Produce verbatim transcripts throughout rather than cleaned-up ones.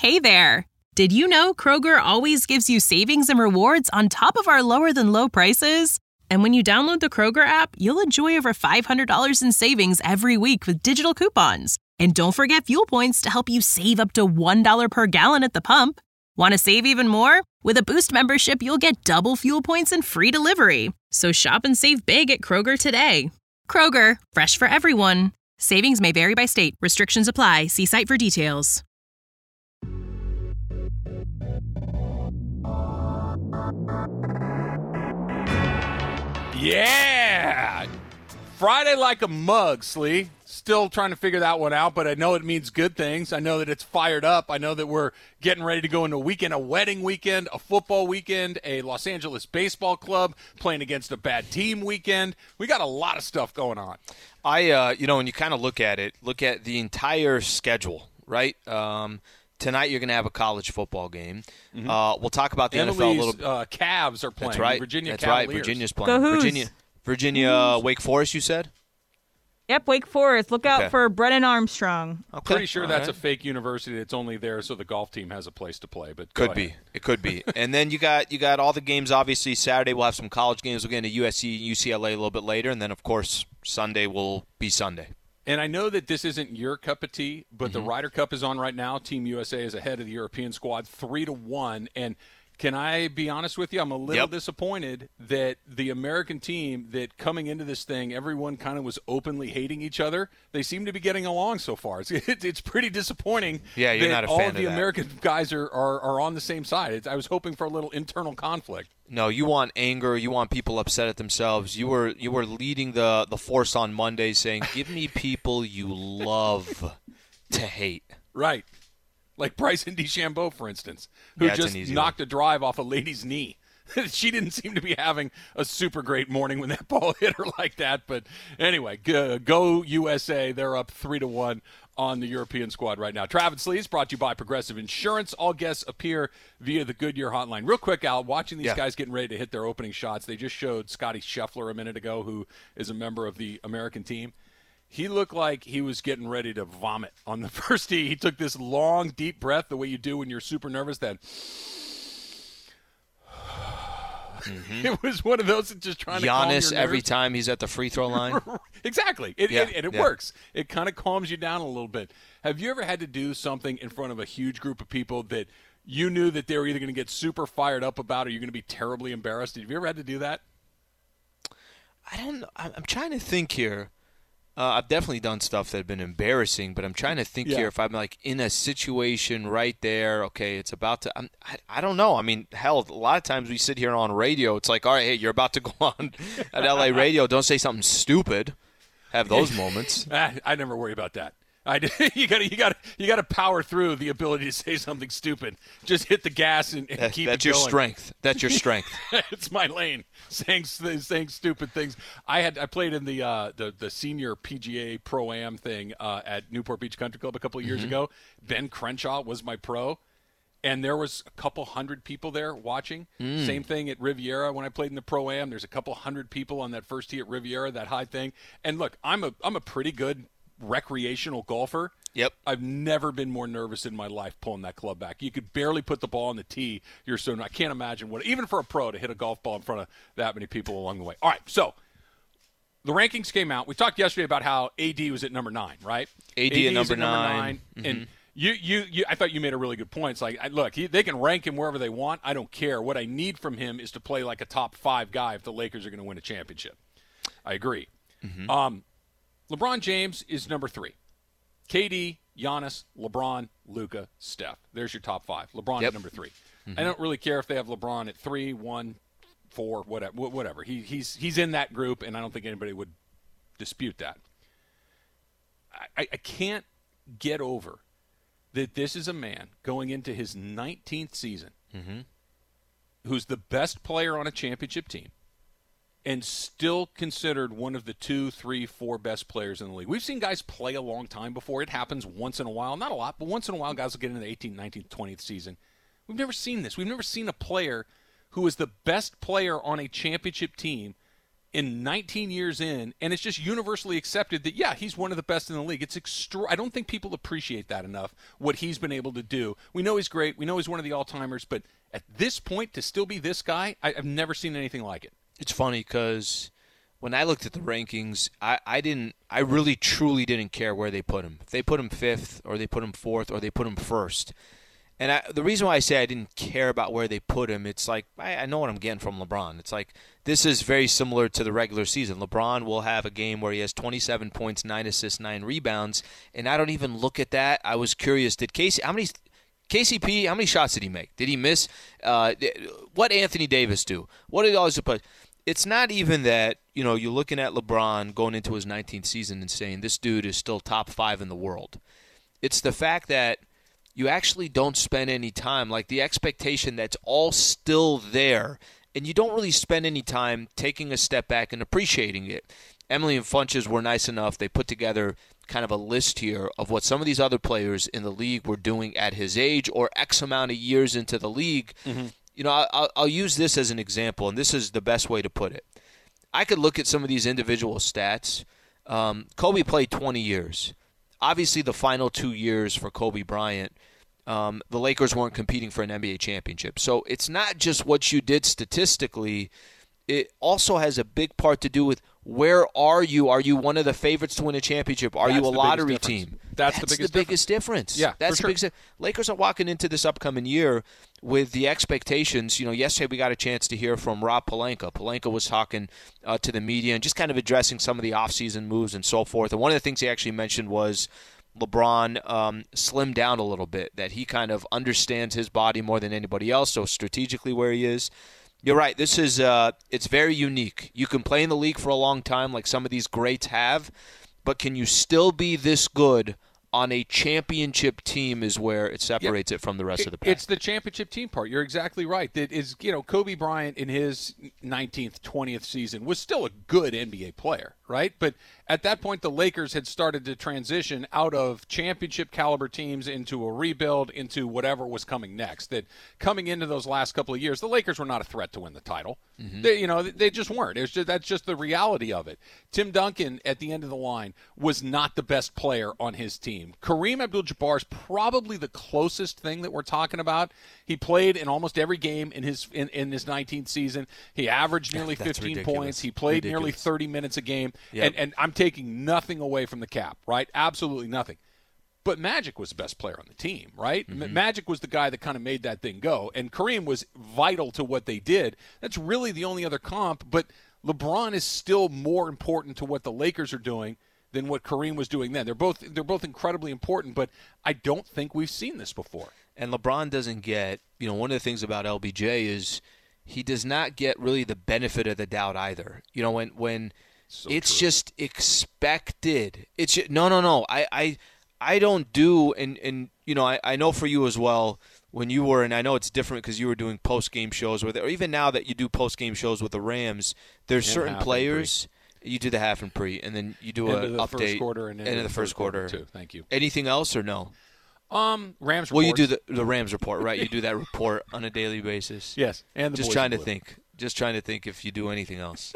Hey there! Did you know Kroger always gives you savings and rewards on top of our lower-than-low prices? And when you download the Kroger app, you'll enjoy over five hundred dollars in savings every week with digital coupons. And don't forget fuel points to help you save up to one dollar per gallon at the pump. Want to save even more? With a Boost membership, you'll get double fuel points and free delivery. So shop and save big at Kroger today. Kroger, fresh for everyone. Savings may vary by state. Restrictions apply. See site for details. Yeah! Friday like a mug, Slee. Still trying to figure that one out, but I know it means good things. I know that it's fired up. I know that we're getting ready to go into a weekend, a wedding weekend, a football weekend, a Los Angeles baseball club playing against a bad team weekend. We got a lot of stuff going on. I, uh, you know, when you kind of look at it, look at the entire schedule, right? Um, tonight you're going to have a college football game. Mm-hmm. Uh, we'll talk about the Emily's, N F L a little bit. Uh, Cavs are playing. That's right. Virginia That's Cavaliers. right. Virginia's Go playing. Hoos. Virginia, Virginia, uh, Wake Forest. You said. Yep, Wake Forest. Look out Okay. for Brennan Armstrong. Okay. Pretty sure All that's right. a fake university that's only there so the golf team has a place to play. But Could go be. ahead. It could be. And then you got you got all the games. Obviously, Saturday we'll have some college games. We'll get into U S C, U C L A a little bit later, and then of course Sunday will be Sunday. And I know that this isn't your cup of tea, but Mm-hmm. the Ryder Cup is on right now. Team U S A is ahead of the European squad, three to one. And can I be honest with you? I'm a little Yep. disappointed that the American team that coming into this thing, everyone kind of was openly hating each other. They seem to be getting along so far. It's it's, it's pretty disappointing. Yeah, you're that not a all fan of of the that. American guys are, are, are on the same side. It's, I was hoping for a little internal conflict. No, you want anger. You want people upset at themselves. You were you were leading the the force on Monday, saying, "Give me people you love to hate." Right. Like Bryson DeChambeau, for instance, who Yeah, it's just an easy knocked a drive off a lady's knee. She didn't seem to be having a super great morning when that ball hit her like that. But anyway, go, go U S A. They're up three to one on the European squad right now. Travis Lee is brought to you by Progressive Insurance. All guests appear via the Goodyear hotline. Real quick, Al, watching these Yeah. guys getting ready to hit their opening shots, they just showed Scotty Scheffler a minute ago, who is a member of the American team. He looked like he was getting ready to vomit on the first tee. He took this long, deep breath, the way you do when you're super nervous. Then mm-hmm. It was one of those that just trying to calm your Giannis every nerves. time he's at the free throw line. Exactly. It, Yeah, it, and it yeah. works. It kind of calms you down a little bit. Have you ever had to do something in front of a huge group of people that you knew that they were either going to get super fired up about or you're going to be terribly embarrassed? Have you ever had to do that? I don't know. I'm I'm trying to think here. Uh, I've definitely done stuff that have been embarrassing, but I'm trying to think Yeah. here if I'm like in a situation right there. Okay, it's about to. I'm, I I don't know. I mean, hell, a lot of times we sit here on radio. It's like, all right, hey, you're about to go on at L A radio. Don't say something stupid. Have those moments. I, I never worry about that. I, you got to you got you got to power through the ability to say something stupid. Just hit the gas and, and That- keep that's it your going. strength. That's your strength. It's my lane, saying saying stupid things. I had I played in the uh, the the senior P G A Pro Am thing uh, at Newport Beach Country Club a couple of years Mm-hmm. ago. Ben Crenshaw was my pro, and there was a couple hundred people there watching. Mm. Same thing at Riviera when I played in the Pro Am. There's a couple hundred people on that first tee at Riviera, that high thing. And look, I'm a I'm a pretty good recreational golfer. Yep. I've never been more nervous in my life pulling that club back. You could barely put the ball on the tee. You're so I can't imagine what even for a pro to hit a golf ball in front of that many people along the way. All right, so the rankings came out. We talked yesterday about how A D was at number nine, right? A D at is number nine. Mm-hmm. and you, you, you. I thought you made a really good point. It's like, I, look, he, they can rank him wherever they want. I don't care. What I need from him is to play like a top five guy if the Lakers are going to win a championship. I agree. Mm-hmm. Um, LeBron James is number three. K D, Giannis, LeBron, Luka, Steph. There's your top five. LeBron Yep. at number three. Mm-hmm. I don't really care if they have LeBron at three, one, four, whatever. Whatever. He, he's he's in that group, and I don't think anybody would dispute that. I, I can't get over that this is a man going into his nineteenth season Mm-hmm. who's the best player on a championship team and still considered one of the two, three, four best players in the league. We've seen guys play a long time before. It happens once in a while. Not a lot, but once in a while guys will get into the eighteenth, nineteenth, twentieth season. We've never seen this. We've never seen a player who is the best player on a championship team in nineteen years in, and it's just universally accepted that, yeah, he's one of the best in the league. It's extra- I don't think people appreciate that enough, what he's been able to do. We know he's great. We know he's one of the all-timers, but at this point, to still be this guy, I- I've never seen anything like it. It's funny because when I looked at the rankings, I, I didn't, I really truly didn't care where they put him. If they put him fifth, or they put him fourth, or they put him first. And I, the reason why I say I didn't care about where they put him, it's like I, I know what I'm getting from LeBron. It's like this is very similar to the regular season. LeBron will have a game where he has twenty-seven points, nine assists, nine rebounds, and I don't even look at that. I was curious. Did Casey? How many? K C P? How many shots did he make? Did he miss? Uh, what did Anthony Davis do? What did all his opponents? It's not even that, you know, you're looking at LeBron going into his nineteenth season and saying this dude is still top five in the world. It's the fact that you actually don't spend any time, like the expectation that's all still there, and you don't really spend any time taking a step back and appreciating it. Emily and Funches were nice enough. They put together kind of a list here of what some of these other players in the league were doing at his age or X amount of years into the league. Mm-hmm. You know, I'll, I'll use this as an example, and this is the best way to put it. I could look at some of these individual stats. Um, Kobe played twenty years. Obviously, the final two years for Kobe Bryant, um, the Lakers weren't competing for an N B A championship. So it's not just what you did statistically. It also has a big part to do with where are you? Are you one of the favorites to win a championship? Are That's you a the lottery biggest difference. team? That's, That's the biggest the biggest difference. difference. Yeah, That's for the sure. biggest. Lakers are walking into this upcoming year with the expectations. You know, yesterday we got a chance to hear from Rob Pelinka. Pelinka was talking uh, to the media and just kind of addressing some of the offseason moves and so forth. And one of the things he actually mentioned was LeBron um, slimmed down a little bit, that he kind of understands his body more than anybody else, so strategically where he is. You're right. This is uh, it's very unique. You can play in the league for a long time like some of these greats have, but can you still be this good on a championship team is where it separates yep. it from the rest it, of the pack. It's the championship team part. You're exactly right. That is, you know, Kobe Bryant in his nineteenth, twentieth season was still a good N B A player, right? But at that point, the Lakers had started to transition out of championship caliber teams into a rebuild, into whatever was coming next. That coming into those last couple of years, the Lakers were not a threat to win the title. Mm-hmm. They, you know, they just weren't. It was just, that's just the reality of it. Tim Duncan at the end of the line was not the best player on his team. Kareem Abdul-Jabbar is probably the closest thing that we're talking about. He played in almost every game in his in, in his nineteenth season. He averaged nearly fifteen ridiculous. points. He played ridiculous. nearly thirty minutes a game. Yep. And, and I'm taking nothing away from the cap, right? Absolutely nothing. But Magic was the best player on the team, right? Mm-hmm. Magic was the guy that kind of made that thing go. And Kareem was vital to what they did. That's really the only other comp. But LeBron is still more important to what the Lakers are doing than what Kareem was doing then. They're both they're both incredibly important, but I don't think we've seen this before. And LeBron doesn't get, you know, one of the things about L B J is he does not get really the benefit of the doubt either. You know, when when so it's true. just expected. It's just, no, no, no. I, I, I don't do, and, and you know, I, I know for you as well, when you were, and I know it's different because you were doing post-game shows with it, or even now that you do post-game shows with the Rams, there's and certain players. You do the half and pre, and then you do an update. First quarter and end of the, the first quarter. quarter too. Thank you. Anything else or no? Um, Rams. Well, reports. you do the the Rams report, right? You do that report on a daily basis. Yes, and the just boys trying to blue. think. Just trying to think if you do anything else.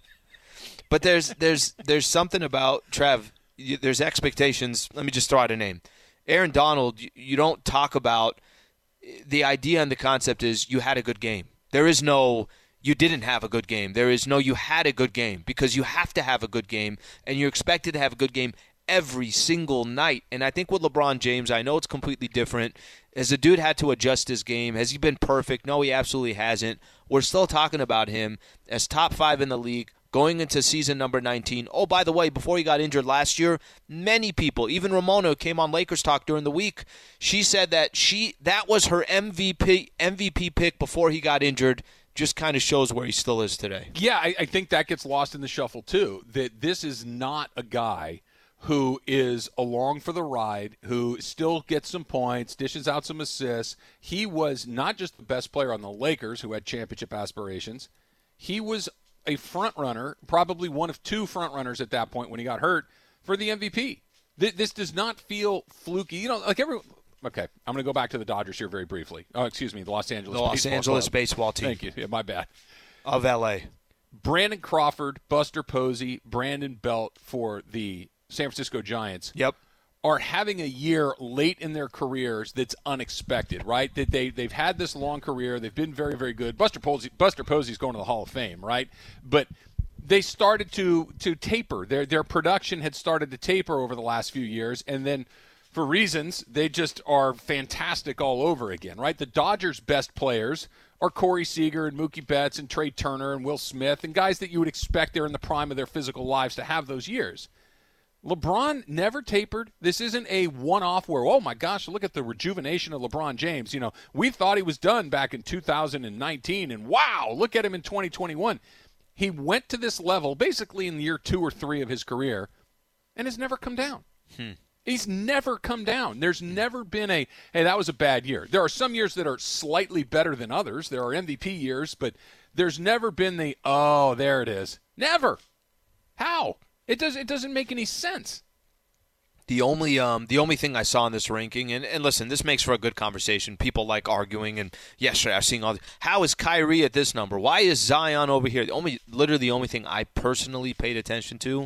But there's there's there's something about Trev. You, there's expectations. Let me just throw out a name. Aaron Donald. You, you don't talk about the idea and the concept is you had a good game. There is no. You didn't have a good game. There is no you had a good game because you have to have a good game, and you're expected to have a good game every single night. And I think with LeBron James, I know it's completely different. Has the dude had to adjust his game? Has he been perfect? No, he absolutely hasn't. We're still talking about him as top five in the league going into season number nineteen. Oh, by the way, before he got injured last year, many people, even Ramona came on Lakers Talk during the week. She said that she that was her M V P M V P pick before he got injured. Just kind of shows where he still is today. Yeah, I, I think that gets lost in the shuffle, too, that this is not a guy who is along for the ride, who still gets some points, dishes out some assists. He was not just the best player on the Lakers, who had championship aspirations. He was a front runner, probably one of two front runners at that point when he got hurt, for the M V P. Th- this does not feel fluky. You know, like everyone – okay, I'm going to go back to the Dodgers here very briefly. Oh, excuse me, the Los Angeles the Los baseball Angeles club. baseball team. Thank you. Yeah, my bad. Of L A. Brandon Crawford, Buster Posey, Brandon Belt for the San Francisco Giants Yep. are having a year late in their careers that's unexpected, right? That they, they've had this long career. They've been very, very good. Buster Posey, Buster Posey's going to the Hall of Fame, right? But they started to to taper. Their their production had started to taper over the last few years, and then for reasons, they just are fantastic all over again, right? The Dodgers' best players are Corey Seager and Mookie Betts and Trey Turner and Will Smith and guys that you would expect they're in the prime of their physical lives to have those years. LeBron never tapered. This isn't a one-off where, oh, my gosh, look at the rejuvenation of LeBron James. You know, we thought he was done back in two thousand nineteen, and wow, look at him in twenty twenty-one. He went to this level basically in year two or three of his career and has never come down. Hmm. He's never come down. There's never been a, hey, that was a bad year. There are some years that are slightly better than others. There are M V P years, but there's never been the, oh, there it is. Never. How? It does. It doesn't make any sense. The only um, the only thing I saw in this ranking, and, and listen, this makes for a good conversation. People like arguing, and yesterday I've seen all. How is Kyrie at this number? Why is Zion over here? The only, literally, the only thing I personally paid attention to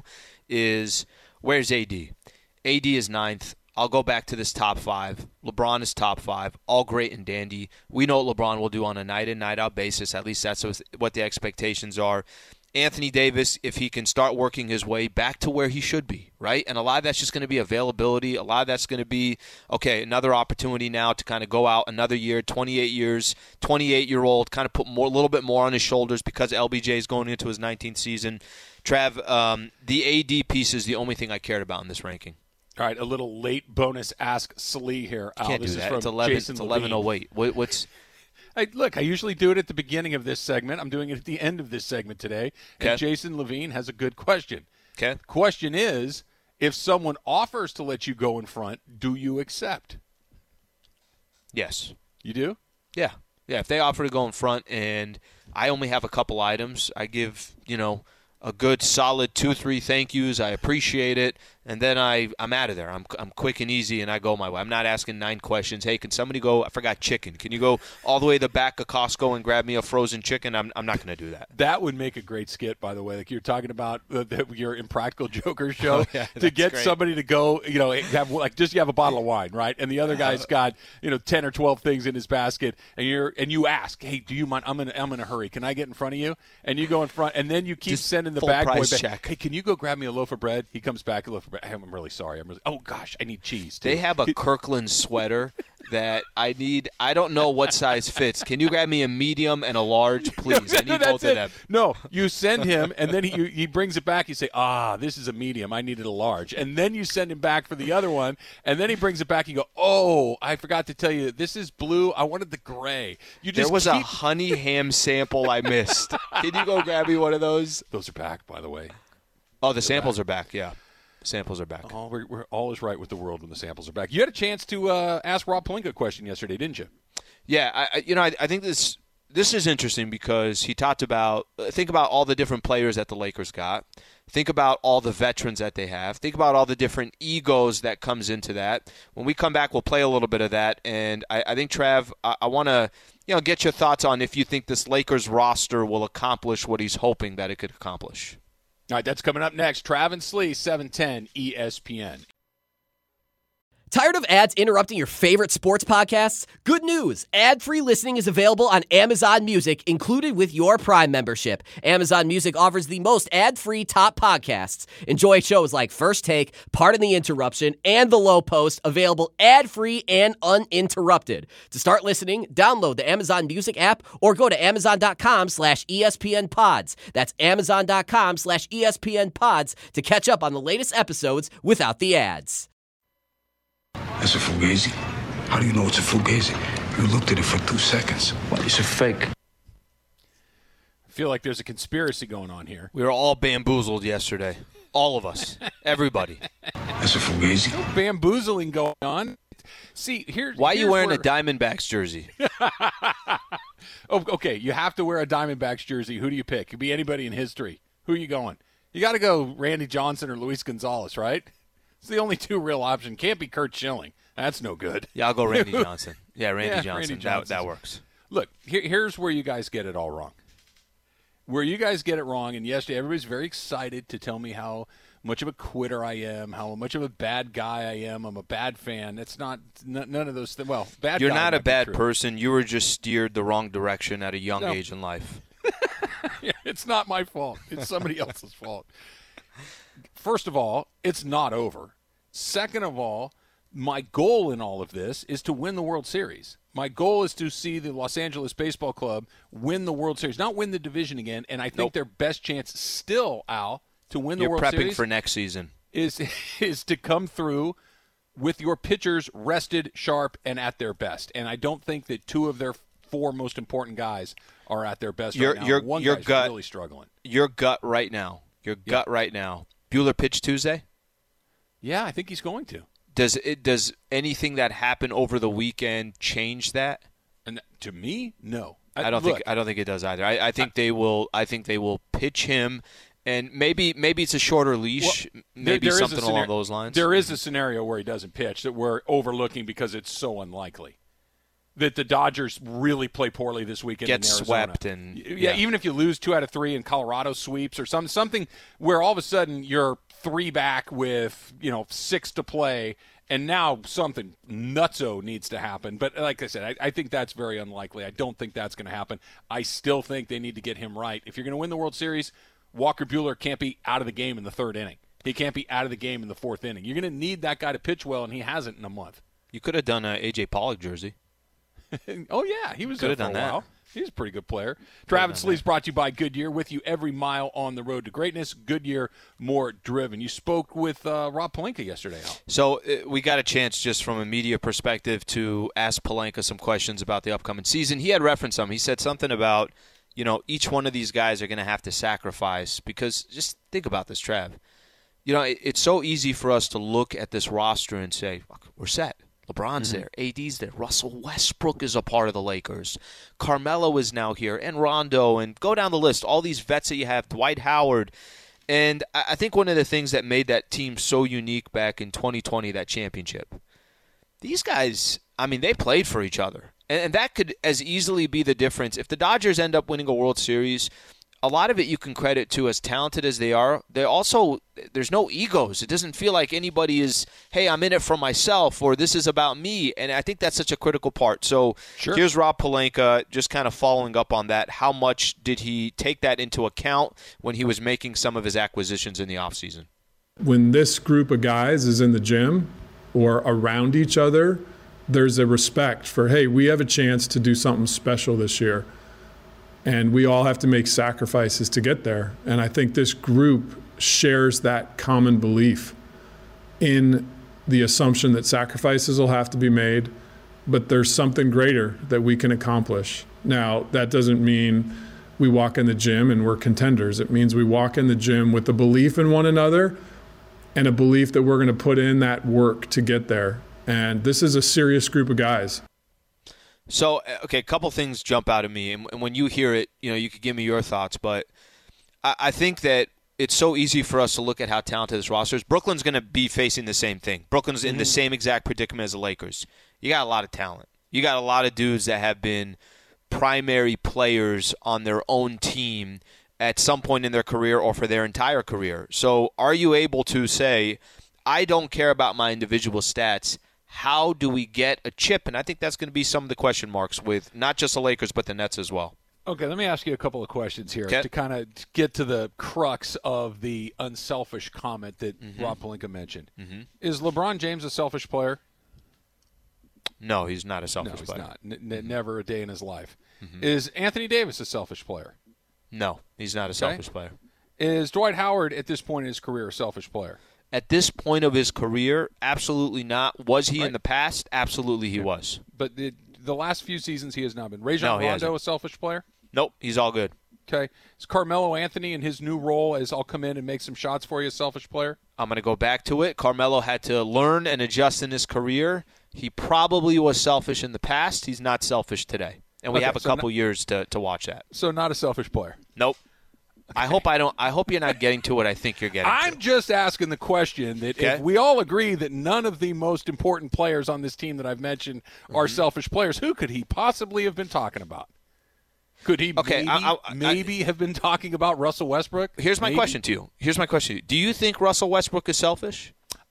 is where's A D. A D is ninth. I'll go back to this top five. LeBron is top five. All great and dandy. We know what LeBron will do on a night-in, night-out basis. At least that's what the expectations are. Anthony Davis, if he can start working his way back to where he should be, right? And a lot of that's just going to be availability. A lot of that's going to be, okay, another opportunity now to kind of go out another year, twenty-eight years, twenty-eight-year-old, kind of put more, a little bit more on his shoulders because L B J is going into his nineteenth season. Trav, um, the A D piece is the only thing I cared about in this ranking. All right, a little late bonus Ask Slee here. Al. Can't this do is that. from It's eleven. Jason It's eleven oh eight. What, what's Hey, look, I usually do it at the beginning of this segment. I'm doing it at the end of this segment today. Okay. And Jason Levine has a good question. okay? The question is, if someone offers to let you go in front, do you accept? Yes. You do? Yeah. Yeah. If they offer to go in front and I only have a couple items, I give you know a good solid two, three thank yous. I appreciate it. And then I, I'm out of there. I'm I'm quick and easy, and I go my way. I'm not asking nine questions. Hey, can somebody go? I forgot chicken. Can you go all the way to the back of Costco and grab me a frozen chicken? I'm I'm not going to do that. That would make a great skit, by the way. Like you're talking about the, the, your Impractical Joker show Oh, yeah, to that's get great. somebody to go, you know, have like just you have a bottle of wine, right? And the other guy's got you know ten or twelve things in his basket, and you're and you ask, hey, do you mind? I'm in I'm in a hurry. Can I get in front of you? And you go in front, and then you keep Just sending the full bag boy price back. check. Hey, can you go grab me a loaf of bread? He comes back a loaf of bread. Hey, I'm really sorry. I'm really. Oh gosh, I need cheese. Too. They have a Kirkland sweater that I need. I don't know what size fits. Can you grab me a medium and a large, please? I need No, both that's of it. them. No, you send him, and then he he brings it back. You say, ah, this is a medium. I needed a large. And then you send him back for the other one, and then he brings it back. You go, oh, I forgot to tell you, this is blue. I wanted the gray. You just There was keep... a honey ham sample I missed. Can you go grab me one of those? Those are back, by the way. Oh, the samples are back. Yeah, the samples are back. Oh, we're, we're all is right with the world when the samples are back. You had a chance to uh, ask Rob Pelinka a question yesterday, didn't you? Yeah, I, I- you know, I, I think this this is interesting because he talked about think about all the different players that the Lakers got. Think about all the veterans that they have. Think about all the different egos that comes into that. When we come back, we'll play a little bit of that. And I, I think, Trav, I, I want to you know get your thoughts on if you think this Lakers roster will accomplish what he's hoping that it could accomplish. All right, that's coming up next. Trav and Slee, seven ten E S P N. Tired of ads interrupting your favorite sports podcasts? Good news! Ad-free listening is available on Amazon Music, included with your Prime membership. Amazon Music offers the most ad-free top podcasts. Enjoy shows like First Take, Pardon the Interruption, and The Low Post, available ad-free and uninterrupted. To start listening, download the Amazon Music app or go to amazon.com slash ESPN pods. That's amazon.com slash ESPN pods to catch up on the latest episodes without the ads. That's a fugazi. How do you know it's a fugazi? You looked at it for two seconds. What, it's a fake? I feel like there's a conspiracy going on here. We were all bamboozled yesterday. All of us. Everybody. That's a fugazi. Bamboozling going on. See, here. Why are you here's wearing where... a Diamondbacks jersey? Oh, okay, you have to wear a Diamondbacks jersey. Who do you pick? It could be anybody in history. Who are you going? You got to go Randy Johnson or Luis Gonzalez, right? It's the only two real options. Can't be Kurt Schilling. That's no good. Yeah, I'll go Randy Johnson. Yeah, Randy Yeah, Johnson. Randy that, Johnson's- that works. Look, here, here's where you guys get it all wrong. where you guys get it wrong, and yesterday everybody's very excited to tell me how much of a quitter I am, how much of a bad guy I am. I'm a bad fan. It's not n- none of those things. Well, bad You're guy not a might be bad true. person. You were just steered the wrong direction at a young No. age in life. Yeah, it's not my fault. It's somebody else's fault. First of all, it's not over. Second of all, my goal in all of this is to win the World Series. My goal is to see the Los Angeles Baseball Club win the World Series, not win the division again. And I think Nope. their best chance still, Al, to win the You're World prepping Series for next season. is is to come through with your pitchers rested, sharp, and at their best. And I don't think that two of their four most important guys are at their best Your- right now. your- One your guy's gut- really struggling. Your gut right now. Your gut right now. Buehler pitch Tuesday? Yeah, I think he's going to. Does it does anything that happened over the weekend change that? And to me, no. I don't look, think I don't think it does either. I, I think they will I think they will pitch him, and maybe maybe it's a shorter leash, Well, there- maybe there is a something along scenario- those lines. There is a scenario where he doesn't pitch that we're overlooking because it's so unlikely. That the Dodgers really play poorly this weekend. Get in Arizona. swept and- yeah, yeah. even if you lose two out of three and Colorado sweeps or some something where all of a sudden you're three back with you know six to play, and now something nutso needs to happen. But like I said, I, I think that's very unlikely. I don't think that's going to happen. I still think they need to get him right. If you're going to win the World Series, Walker Buehler can't be out of the game in the third inning. He can't be out of the game in the fourth inning. You're going to need that guy to pitch well, and he hasn't in a month. You could have done a A J Pollock jersey. Oh, yeah, he was Could there have for a done that. while. He's a pretty good player. Travis Lee's brought to you by Goodyear, with you every mile on the road to greatness. Goodyear, more driven. You spoke with uh, Rob Pelinka yesterday, Al. So uh, we got a chance just from a media perspective to ask Pelinka some questions about the upcoming season. He had referenced some. He said something about, you know, each one of these guys are going to have to sacrifice because just think about this, Trav. You know, it, it's so easy for us to look at this roster and say, fuck, we're set. LeBron's Mm-hmm. there, A D's there, Russell Westbrook is a part of the Lakers, Carmelo is now here, and Rondo, and go down the list, all these vets that you have, Dwight Howard. And I I think one of the things that made that team so unique back in twenty twenty, that championship, these guys, I mean, they played for each other. And, and that could as easily be the difference. If the Dodgers end up winning a World Series, a lot of it you can credit to, as talented as they are, they also, there's no egos. It doesn't feel like anybody is, hey, I'm in it for myself, or this is about me. And I think that's such a critical part. So Sure. here's Rob Pelinka just kind of following up on that. How much did he take that into account when he was making some of his acquisitions in the offseason? When this group of guys is in the gym or around each other, there's a respect for, hey, we have a chance to do something special this year. And we all have to make sacrifices to get there. And I think this group shares that common belief in the assumption that sacrifices will have to be made, but there's something greater that we can accomplish. Now, that doesn't mean we walk in the gym and we're contenders. It means we walk in the gym with a belief in one another and a belief that we're going to put in that work to get there. And this is a serious group of guys. So, okay, a couple things jump out at me, and, and when you hear it, you know, you could give me your thoughts, but I, I think that it's so easy for us to look at how talented this roster is. Brooklyn's going to be facing the same thing. Brooklyn's in the same exact predicament as the Lakers. You got a lot of talent. You got a lot of dudes that have been primary players on their own team at some point in their career or for their entire career. So are you able to say, I don't care about my individual stats, how do we get a chip? And I think that's going to be some of the question marks with not just the Lakers, but the Nets as well. Okay, let me ask you a couple of questions here Okay. to kind of get to the crux of the unselfish comment that Mm-hmm. Rob Pelinka mentioned. Mm-hmm. Is LeBron James a selfish player? No, he's not a No, selfish he's player. not. N- n- never a day in his life. Is Anthony Davis a selfish player? No, he's not a selfish player. Is Dwight Howard at this point in his career a selfish player? At this point of his career, absolutely not. Was he Right. in the past? Absolutely he was. But the, the last few seasons he has not been. Rajon No, he Rondo hasn't. a selfish player? Nope, he's all good. Okay. Is Carmelo Anthony in his new role as I'll come in and make some shots for you a selfish player? I'm going to go back to it. Carmelo had to learn and adjust in his career. He probably was selfish in the past. He's not selfish today. And we Okay, have a so couple no- years to, to watch that. So not a selfish player. Nope. I hope I don't. I hope you're not getting to what I think you're getting I'm to. just asking the question that Okay. if we all agree that none of the most important players on this team that I've mentioned are Mm-hmm. selfish players, who could he possibly have been talking about? Could he Okay, maybe, I- I- maybe have been talking about Russell Westbrook? Here's my Maybe? question to you. Here's my question to you. Do you think Russell Westbrook is selfish?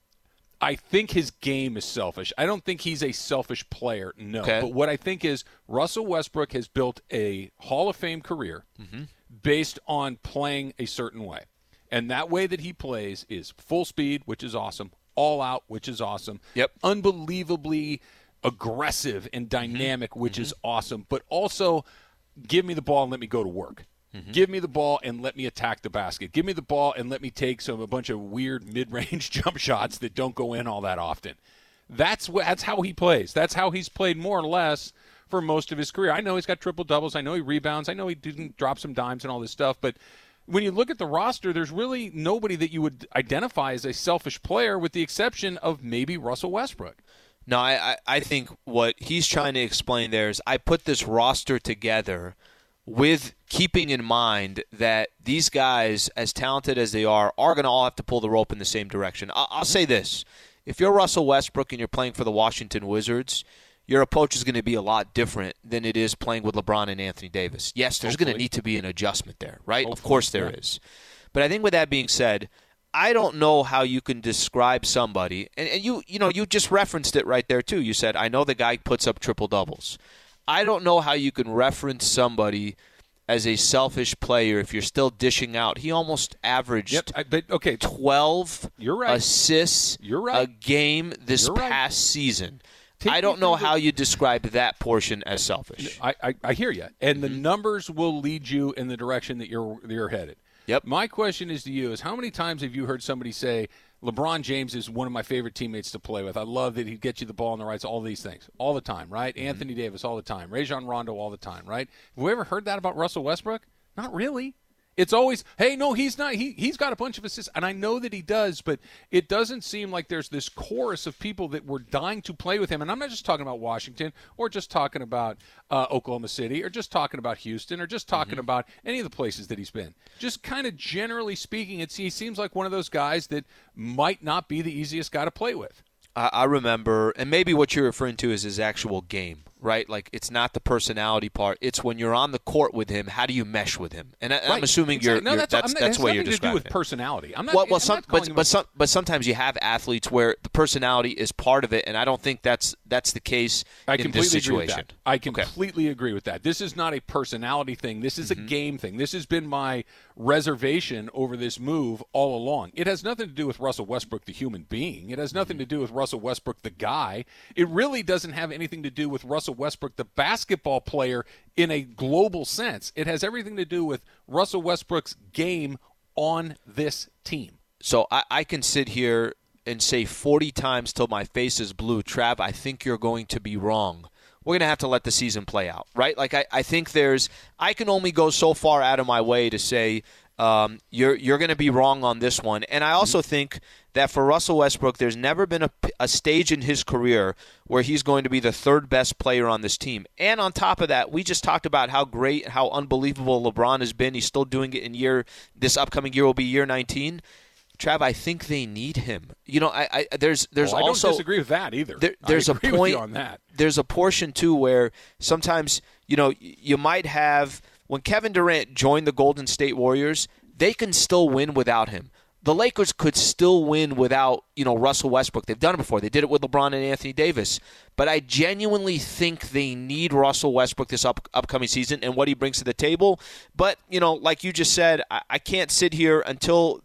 I think his game is selfish. I don't think he's a selfish player, no. Okay. But what I think is Russell Westbrook has built a Hall of Fame career Mm-hmm. based on playing a certain way. And that way that he plays is full speed, which is awesome, all out, which is awesome, Yep. unbelievably aggressive and dynamic, Mm-hmm. which mm-hmm. is awesome, but also give me the ball and let me go to work. Mm-hmm. Give me the ball and let me attack the basket. Give me the ball and let me take some a bunch of weird mid-range jump shots that don't go in all that often. That's what that's how he plays. That's how he's played more or less for most of his career. I know he's got triple doubles. I know he rebounds. I know he didn't drop some dimes and all this stuff, but when you look at the roster, there's really nobody that you would identify as a selfish player with the exception of maybe Russell Westbrook. No, I, I, I think what he's trying to explain there is I put this roster together with keeping in mind that these guys, as talented as they are, are going to all have to pull the rope in the same direction. I'll, I'll say this. If you're Russell Westbrook and you're playing for the Washington Wizards, your approach is going to be a lot different than it is playing with LeBron and Anthony Davis. Yes, there's going to need to be an adjustment there, right? Hopefully, of course there yeah. is. But I think with that being said, I don't know how you can describe somebody, and, and you you know, you just referenced it right there too. You said, I know the guy puts up triple-doubles. I don't know how you can reference somebody as a selfish player if you're still dishing out. He almost averaged yep, I, but, okay. twelve you're right. assists you're right. a game this you're past right. season. Take I don't know the, how you describe that portion as selfish. I, I, I hear you, and mm-hmm. the numbers will lead you in the direction that you're you're headed. Yep. My question is to you is how many times have you heard somebody say, LeBron James is one of my favorite teammates to play with. I love that he gets you the ball on the right, all these things, all the time, right? Mm-hmm. Anthony Davis all the time. Rajon Rondo all the time, right? Have we ever heard that about Russell Westbrook? Not really. It's always, hey, no, he's not. He, he's got a bunch of assists, and I know that he does, but it doesn't seem like there's this chorus of people that were dying to play with him. And I'm not just talking about Washington or just talking about uh, Oklahoma City or just talking about Houston or just talking mm-hmm. about any of the places that he's been. Just kind of generally speaking, it's, he seems like one of those guys that might not be the easiest guy to play with. I, I remember, and maybe what you're referring to is his actual game. Right? Like, it's not the personality part. It's when you're on the court with him, how do you mesh with him? And, I, and right. I'm assuming exactly. you're, no, you're that's, that's, not, that's the way you're describing it. It has nothing to do with personality. I'm not, well, well I'm some, not but, him but, a... some, but sometimes you have athletes where the personality is part of it, and I don't think that's that's the case I in completely this situation. Agree with that. I completely okay. agree with that. This is not a personality thing. This is mm-hmm. a game thing. This has been my reservation over this move all along. It has nothing to do with Russell Westbrook, the human being. It has nothing mm-hmm. to do with Russell Westbrook, the guy. It really doesn't have anything to do with Russell Westbrook, the basketball player, in a global sense. It has everything to do with Russell Westbrook's game on this team. So I, I can sit here and say forty times till my face is blue, Trav, I think you're going to be wrong. We're going to have to let the season play out, right? Like, I, I think there's – I can only go so far out of my way to say um, you're you're going to be wrong on this one. And I also mm-hmm. think that for Russell Westbrook, there's never been a, a stage in his career where he's going to be the third best player on this team. And on top of that, we just talked about how great, how unbelievable LeBron has been. He's still doing it in year – this upcoming year will be year nineteen. Trav, I think they need him. You know, I, I there's there's well, I also I don't disagree with that either. There, there's I a agree point with you on that. There's a portion too where sometimes you know you might have when Kevin Durant joined the Golden State Warriors, they can still win without him. The Lakers could still win without you know Russell Westbrook. They've done it before. They did it with LeBron and Anthony Davis. But I genuinely think they need Russell Westbrook this up, upcoming season and what he brings to the table. But you know, like you just said, I, I can't sit here until.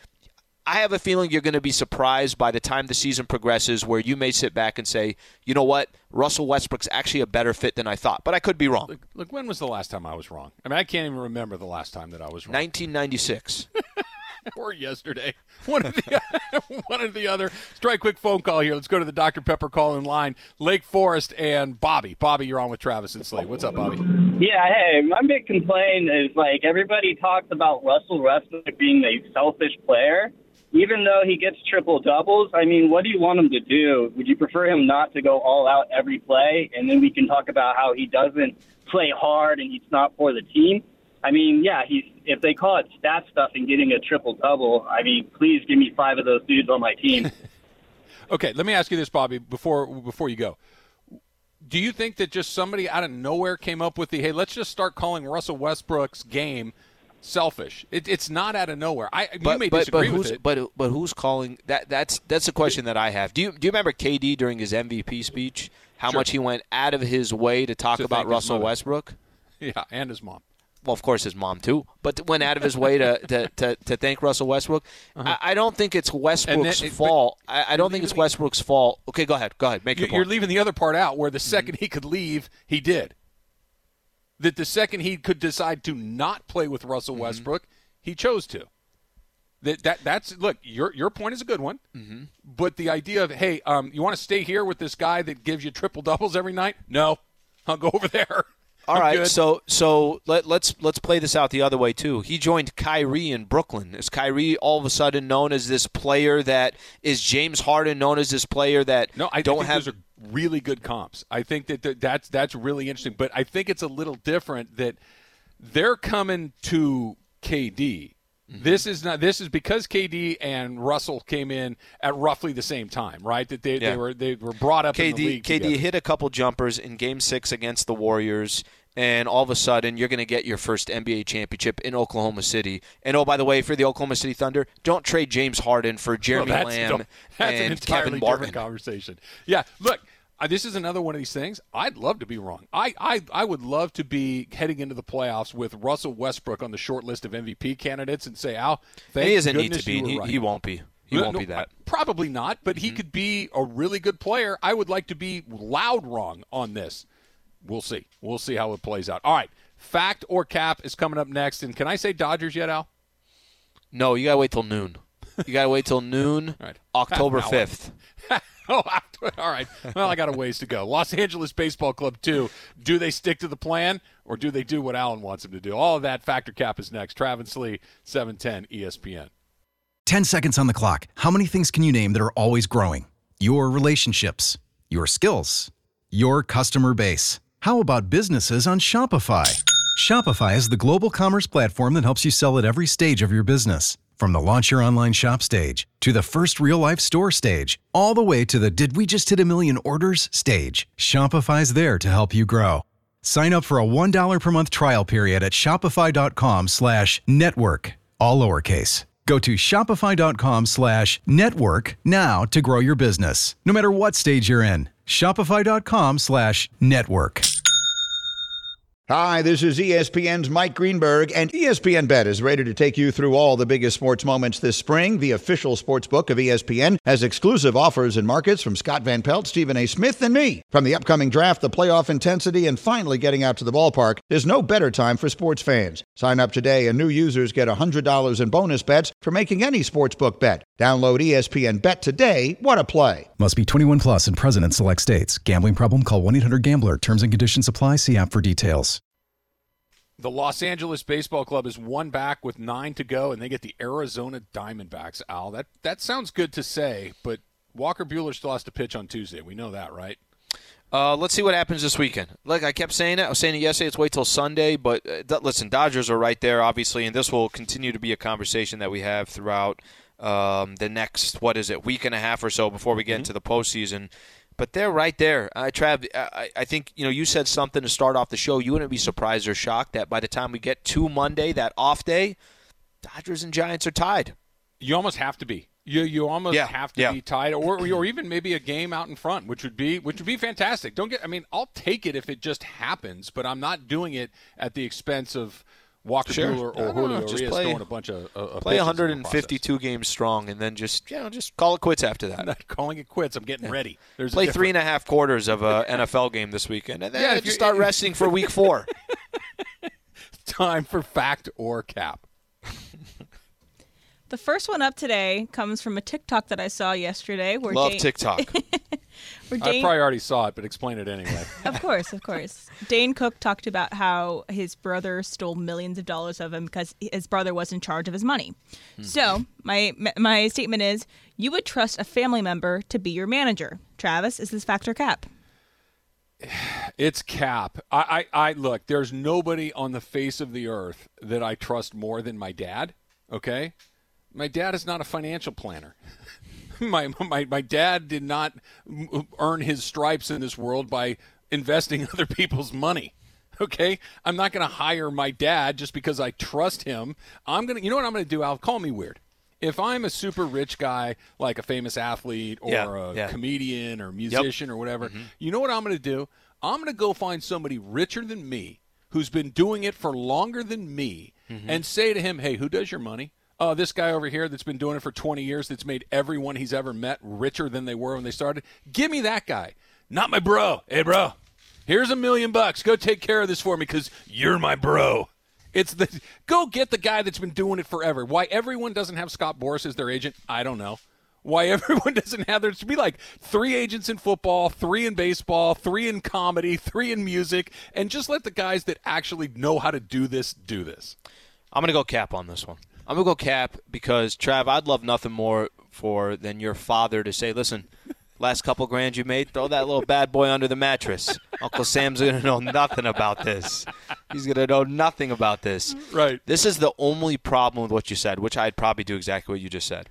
I have a feeling you're going to be surprised by the time the season progresses where you may sit back and say, you know what, Russell Westbrook's actually a better fit than I thought. But I could be wrong. Look, look when was the last time I was wrong? I mean, I can't even remember the last time that I was wrong. nineteen ninety-six Or yesterday. One or the, one or the other. Let's try a quick phone call here. Let's go to the Doctor Pepper call in line. Lake Forest and Bobby. Bobby, you're on with Travis and Slade. What's up, Bobby? Yeah, hey, my big complaint is, like, everybody talks about Russell Westbrook being a selfish player. Even though he gets triple-doubles, I mean, what do you want him to do? Would you prefer him not to go all out every play? And then we can talk about how he doesn't play hard and he's not for the team. I mean, yeah, he's if they call it stat stuff and getting a triple-double, I mean, please give me five of those dudes on my team. Okay, let me ask you this, Bobby, before before you go. Do you think that just somebody out of nowhere came up with the, hey, let's just start calling Russell Westbrook's game selfish? It, it's not out of nowhere. I but, you may but, disagree but with who's, it. But but who's calling that? That's that's a question that I have. Do you do you remember K D during his M V P speech? How Sure. much he went out of his way to talk To about thank his Russell mother. Westbrook? Yeah, and his mom. Well, of course, his mom too, but went out of his way to, to, to, to thank Russell Westbrook. Uh-huh. I, I don't think it's Westbrook's then it- fault. I, I don't think leaving it's the- Westbrook's fault. Okay, go ahead. Go ahead. Make your You- You're point. leaving the other part out where the second he could leave, he did. That the second he could decide to not play with Russell Mm-hmm. Westbrook, he chose to. That that that's look. Your your point is a good one, Mm-hmm. but the idea of hey, um, you want to stay here with this guy that gives you triple doubles every night? No, I'll go over there. All I'm right, good. so so let, let's let's play this out the other way too. He joined Kyrie in Brooklyn. Is Kyrie all of a sudden known as this player that is James Harden known as this player that No, I don't think have those are really good comps. I think that th- that's that's really interesting. But I think it's a little different that they're coming to K D. Mm-hmm. This is not. This is because K D and Russell came in at roughly the same time, right? That they, Yeah. they were they were brought up K D in the league K D together. hit a couple jumpers in Game Six against the Warriors, and all of a sudden you're going to get your first N B A championship in Oklahoma City. And oh, by the way, for the Oklahoma City Thunder, don't trade James Harden for Jeremy Well, that's, Lamb that's an and entirely Kevin different Martin. conversation. Yeah, look, uh, this is another one of these things. I'd love to be wrong. I, I I would love to be heading into the playoffs with Russell Westbrook on the short list of M V P candidates and say, Al, thank And he doesn't need goodness to be. you and were He, right. he won't be. He No, won't no, be that. Probably not, but Mm-hmm. he could be a really good player. I would like to be loud wrong on this. We'll see. We'll see how it plays out. All right. Fact or cap is coming up next. And can I say Dodgers yet, Al? No, you gotta wait till noon. You gotta wait till noon, All right. October Now fifth. Oh, all right. Well, I got a ways to go. Los Angeles Baseball Club two. Do they stick to the plan, or do they do what Allen wants them to do? All of that Factor Cap is next. Travis Lee, seven ten E S P N. ten seconds on the clock. How many things can you name that are always growing? Your relationships, your skills, your customer base. How about businesses on Shopify? Shopify is the global commerce platform that helps you sell at every stage of your business. From the launch your online shop stage to the first real-life store stage, all the way to the did we just hit a million orders stage. Shopify's there to help you grow. Sign up for a one dollar per month trial period at shopify.com slash network, all lowercase. Go to shopify.com slash network now to grow your business, no matter what stage you're in. Shopify.com slash network. Hi, this is E S P N's Mike Greenberg, and E S P N Bet is ready to take you through all the biggest sports moments this spring. The official sports book of E S P N has exclusive offers and markets from Scott Van Pelt, Stephen A. Smith, and me. From the upcoming draft, the playoff intensity, and finally getting out to the ballpark, there's no better time for sports fans. Sign up today, and new users get one hundred dollars in bonus bets for making any sportsbook bet. Download E S P N Bet today. What a play. Must be twenty-one plus and present in select states. Gambling problem? Call one eight hundred gambler. Terms and conditions apply. See app for details. The Los Angeles Baseball Club is one back with nine to go, and they get the Arizona Diamondbacks. Al, that that sounds good to say, but Walker Buehler still has to pitch on Tuesday. We know that, right? Uh, let's see what happens this weekend. Like I kept saying it, I was saying it yesterday. Let's wait till Sunday. But uh, th- listen, Dodgers are right there, obviously, and this will continue to be a conversation that we have throughout um, the next what is it week and a half or so before we get mm-hmm. into the postseason. But they're right there. I, Trav, I, I think you know you said something to start off the show. You wouldn't be surprised or shocked that by the time we get to Monday, that off day, Dodgers and Giants are tied. You almost have to be. You you almost yeah, have to yeah. be tied, or or even maybe a game out in front, which would be which would be fantastic. Don't get. I mean, I'll take it if it just happens, but I'm not doing it at the expense of Walker sure. Buehler or Julio just Urias play, throwing a bunch of, of play one hundred fifty-two games strong, and then just you know just call it quits after that. I'm not calling it quits. I'm getting yeah. ready. There's play three and a half quarters of a N F L game this weekend, and then yeah, just start resting for week four. Time for fact or cap. The first one up today comes from a TikTok that I saw yesterday. Where Love Dane, TikTok. where I Dane, probably already saw it, but explain it anyway. Of course, of course. Dane Cook talked about how his brother stole millions of dollars of him because his brother was in charge of his money. Hmm. So my my statement is, you would trust a family member to be your manager. Travis, is this fact or cap? It's cap. I, I, I look, there's nobody on the face of the earth that I trust more than my dad, okay? My dad is not a financial planner. my, my my dad did not earn his stripes in this world by investing other people's money. Okay? I'm not going to hire my dad just because I trust him. I'm going to, you know what I'm going to do, Al? Call me weird. If I'm a super rich guy, like a famous athlete or yeah, a yeah. comedian or musician yep. or whatever, mm-hmm. you know what I'm going to do? I'm going to go find somebody richer than me who's been doing it for longer than me mm-hmm. and say to him, hey, who does your money? Oh, this guy over here that's been doing it for twenty years, that's made everyone he's ever met richer than they were when they started. Give me that guy. Not my bro. Hey, bro, here's a million bucks. Go take care of this for me because you're my bro. It's the go get the guy that's been doing it forever. Why everyone doesn't have Scott Boras as their agent, I don't know. Why everyone doesn't have, there should be like three agents in football, three in baseball, three in comedy, three in music, and just let the guys that actually know how to do this do this. I'm going to go Cap on this one. I'm going to go Cap because, Trav, I'd love nothing more for than your father to say, listen, last couple grand you made, throw that little bad boy under the mattress. Uncle Sam's going to know nothing about this. He's going to know nothing about this. Right. This is the only problem with what you said, which I'd probably do exactly what you just said.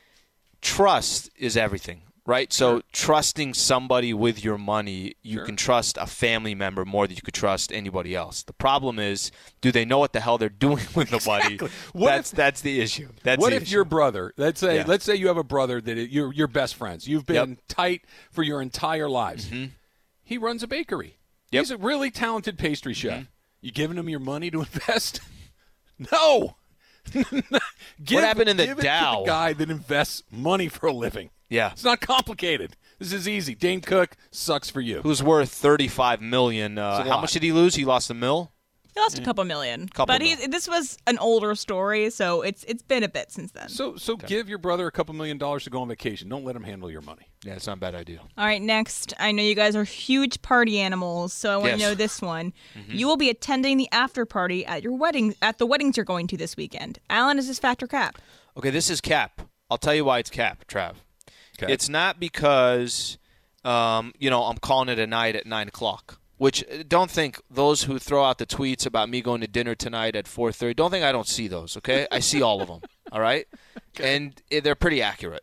Trust is everything, right? So sure. trusting somebody with your money, you sure. can trust a family member more than you could trust anybody else. The problem is, do they know what the hell they're doing with the exactly. money? What that's if, that's the issue. That's what the if issue. your brother, let's say yeah. let's say you have a brother that it, you're you're best friends. You've been yep. tight for your entire lives. Mm-hmm. He runs a bakery. Yep. He's a really talented pastry chef. Mm-hmm. You giving him your money to invest? No. give, what happened in the give Dow? It to the guy that invests money for a living. Yeah. It's not complicated. This is easy. Dane Cook, sucks for you. Who's worth thirty-five million dollars. Uh, how much did he lose? He lost a mil? He lost a couple million. Couple but he, this was an older story, so it's it's been a bit since then. So so okay. give your brother a couple million dollars to go on vacation. Don't let him handle your money. Yeah, it's not a bad idea. All right, next. I know you guys are huge party animals, so I want yes. to know this one. Mm-hmm. You will be attending the after party at your wedding, at the weddings you're going to this weekend. Alan, is this fact or cap? Okay, this is cap. I'll tell you why it's cap, Trav. Okay. It's not because, um, you know, I'm calling it a night at nine o'clock. Which, don't think those who throw out the tweets about me going to dinner tonight at four thirty, don't think I don't see those, okay? I see all of them, all right? Okay. And they're pretty accurate.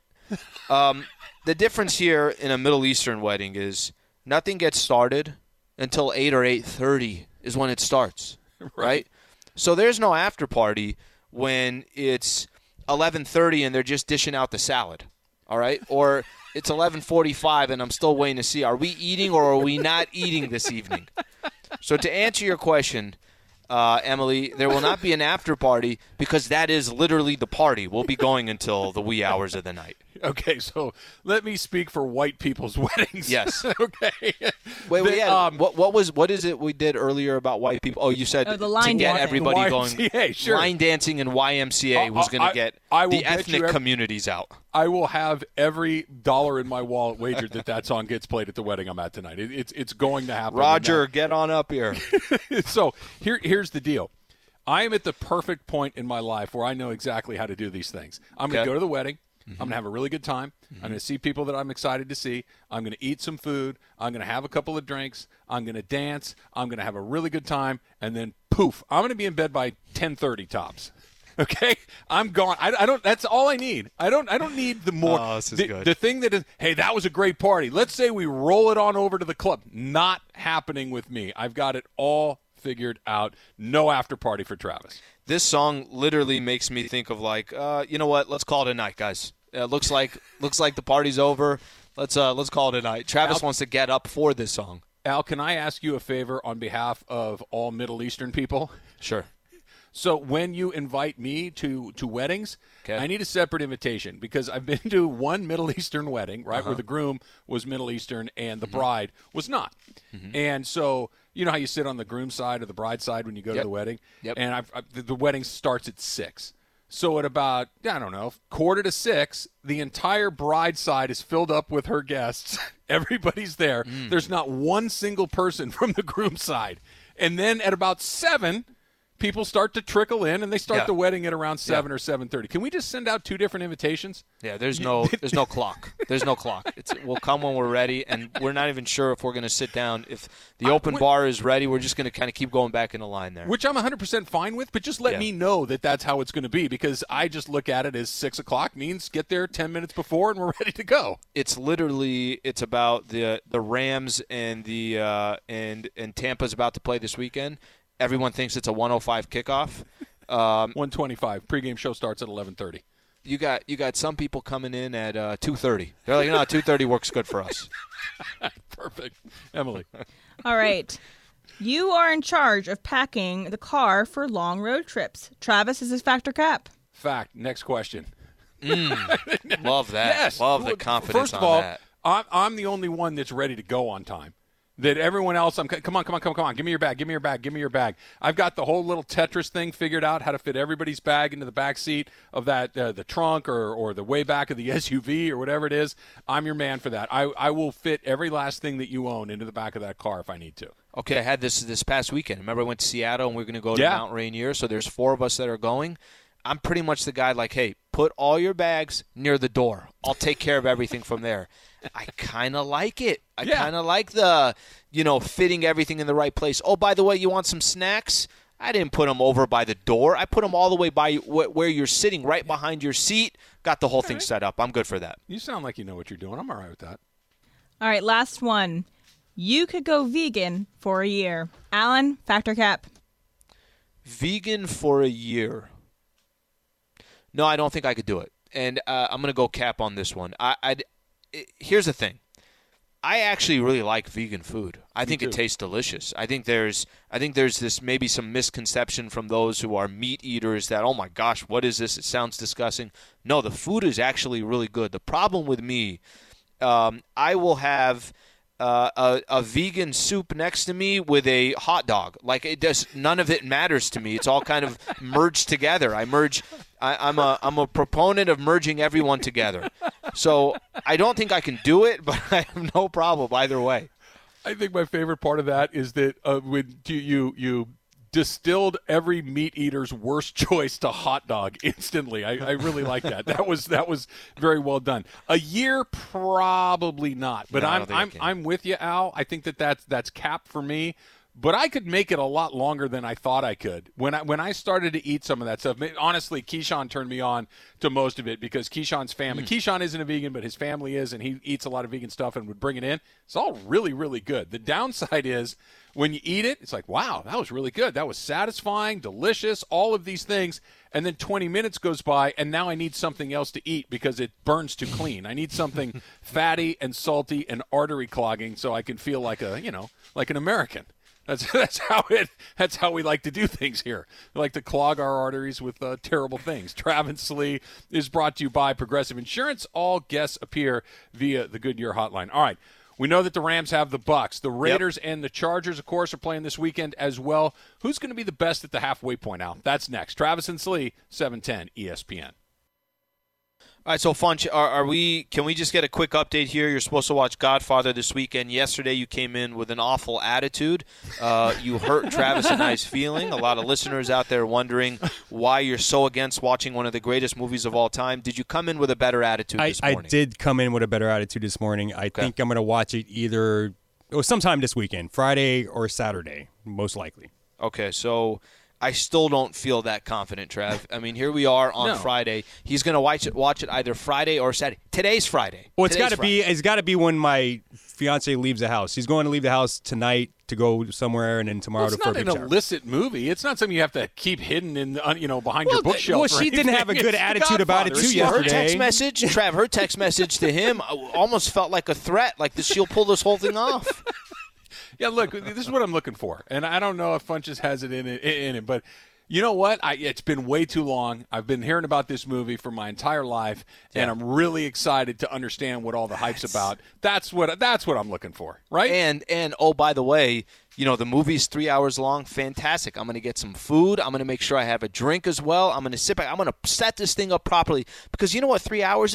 Um, the difference here in a Middle Eastern wedding is nothing gets started until eight or eight thirty is when it starts, right? right? So there's no after party when it's eleven thirty and they're just dishing out the salad, all right? Or it's eleven forty-five and I'm still waiting to see, are we eating or are we not eating this evening? So to answer your question, uh, Emily, there will not be an after party because that is literally the party. We'll be going until the wee hours of the night. Okay, so let me speak for white people's weddings. Yes. okay. Wait, wait, the, yeah. um, what what was what is it we did earlier about white people? Oh, you said oh, the line to get dancing. everybody Y M C A, going. sure. Line dancing and Y M C A Uh, was going I- to get I will the bet ethnic you every- communities out. I will have every dollar in my wallet wagered that that song gets played at the wedding I'm at tonight. It, it's it's going to happen. Roger, get on up here. So here here's the deal. I am at the perfect point in my life where I know exactly how to do these things. I'm going Okay. to go to the wedding. Mm-hmm. I'm going to have a really good time. Mm-hmm. I'm going to see people that I'm excited to see. I'm going to eat some food. I'm going to have a couple of drinks. I'm going to dance. I'm going to have a really good time. And then, poof, I'm going to be in bed by ten thirty tops. Okay, I'm gone. I, I don't. That's all I need. I don't. I don't need the more. Oh, this is the, good. the thing that is, hey, that was a great party. Let's say we roll it on over to the club. Not happening with me. I've got it all figured out. No after party for Travis. This song literally makes me think of like, uh, you know what? Let's call it a night, guys. Uh, looks like looks like the party's over. Let's uh, let's call it a night. Travis Al- wants to get up for this song. Al, can I ask you a favor on behalf of all Middle Eastern people? Sure. So when you invite me to, to weddings, Okay. I need a separate invitation because I've been to one Middle Eastern wedding, right, Uh-huh. where the groom was Middle Eastern and the Mm-hmm. bride was not. Mm-hmm. And so you know how you sit on the groom's side or the bride's side when you go Yep. to the wedding? Yep. And I've, I, the, the wedding starts at six. So at about, I don't know, quarter to six, the entire bride side is filled up with her guests. Everybody's there. Mm. There's not one single person from the groom side. And then at about seven, people start to trickle in, and they start Yeah. the wedding at around seven Yeah. or seven thirty. Can we just send out two different invitations? Yeah, there's no there's no clock. There's no clock. It's we'll come when we're ready, and we're not even sure if we're going to sit down. If the open I, bar is ready, we're just going to kind of keep going back in the line there. Which I'm one hundred percent fine with, but just let Yeah. me know that that's how it's going to be, because I just look at it as six o'clock means get there ten minutes before and we're ready to go. It's literally it's about the the Rams and the uh, and and Tampa's about to play this weekend. Everyone thinks it's a one oh five kickoff. Um, one twenty-five. Pregame show starts at eleven thirty. You got you got some people coming in at uh, two thirty. They're like, no, two thirty works good for us. Perfect. Emily. All right. You are in charge of packing the car for long road trips. Travis, is this fact or cap? Fact. Next question. Mm, love that. Yes. Love the confidence First of on all, that. I'm, I'm the only one that's ready to go on time. That everyone else, I'm come on, come on, come on, come on, give me your bag, give me your bag, give me your bag. I've got the whole little Tetris thing figured out, how to fit everybody's bag into the back seat of that, uh, the trunk or or the way back of the S U V or whatever it is. I'm your man for that. I I will fit every last thing that you own into the back of that car if I need to. Okay, I had this this past weekend. Remember I went to Seattle and we are going to go to Yeah. Mount Rainier, so there's four of us that are going. I'm pretty much the guy like, hey, put all your bags near the door. I'll take care of everything from there. I kind of like it. I Yeah. kind of like the, you know, fitting everything in the right place. Oh, by the way, you want some snacks? I didn't put them over by the door. I put them all the way by wh- where you're sitting, right behind your seat. Got the whole thing set up. I'm good for that. You sound like you know what you're doing. I'm all right with that. All right, last one. You could go vegan for a year. Alan, fact or cap? Vegan for a year. No, I don't think I could do it. And uh, I'm going to go cap on this one. I, I'd, it, here's the thing. I actually really like vegan food. I think it tastes delicious. I think there's I think there's this maybe some misconception from those who are meat eaters that, oh my gosh, what is this? It sounds disgusting. No, the food is actually really good. The problem with me, um, I will have uh, a, a vegan soup next to me with a hot dog. Like it does, none of it matters to me. It's all kind of merged together. I merge. I, I'm a I'm a proponent of merging everyone together. So I don't think I can do it, but I have no problem either way. I think my favorite part of that is that uh, when you, you you distilled every meat eater's worst choice to hot dog instantly. I, I really like that. That was that was very well done. A year, probably not. But No, I I'm don't think I I'm can. I'm with you, Al. I think that that's that's capped for me. But I could make it a lot longer than I thought I could. When I when I started to eat some of that stuff, honestly, Keyshawn turned me on to most of it because Keyshawn's family, Mm. Keyshawn isn't a vegan, but his family is, and he eats a lot of vegan stuff and would bring it in. It's all really, really good. The downside is when you eat it, it's like, wow, that was really good. That was satisfying, delicious, all of these things. And then twenty minutes goes by, and now I need something else to eat because it burns too clean. I need something fatty and salty and artery clogging so I can feel like a, you know, like an American. That's that's how it. That's how we like to do things here. We like to clog our arteries with uh, terrible things. Travis Lee is brought to you by Progressive Insurance. All guests appear via the Goodyear hotline. All right, we know that the Rams have the Bucks. The Raiders yep. and the Chargers, of course, are playing this weekend as well. Who's going to be the best at the halfway point? Out. That's next. Travis and Slee, seven ten E S P N. All right, so Funch, are, are we? Can we just get a quick update here? You're supposed to watch Godfather this weekend. Yesterday, you came in with an awful attitude. Uh, you hurt Travis and I's feeling. A lot of listeners out there wondering why you're so against watching one of the greatest movies of all time. Did you come in with a better attitude I, this morning? I did come in with a better attitude this morning. I Okay. think I'm going to watch it either or sometime this weekend, Friday or Saturday, most likely. Okay, so I still don't feel that confident, Trev. I mean, here we are on No. Friday. He's going to watch it, watch it either Friday or Saturday. Today's Friday. Well, it's Today's got to be. Friday. It's got to be when my fiance leaves the house. She's going to leave the house tonight to go somewhere, and then tomorrow Well, it's to for a not an baby shower. illicit movie. It's not something you have to keep hidden in, uh, you know, behind Well, your bookshelf. well, or she didn't anything. have a good It's The attitude about it, Godfather. too, It's Her yesterday. text message, Trav, her text message to him almost felt like a threat, like this, she'll pull this whole thing off. Yeah, look, this is what I'm looking for, and I don't know if Funches has it in it, in it, but you know what? I, it's been way too long. I've been hearing about this movie for my entire life, and Yeah. I'm really excited to understand what all the hype's about. That's what that's what I'm looking for, right? And and oh, by the way, you know the movie's three hours long. Fantastic. I'm going to get some food. I'm going to make sure I have a drink as well. I'm going to sit back. I'm going to set this thing up properly because you know what three hours is?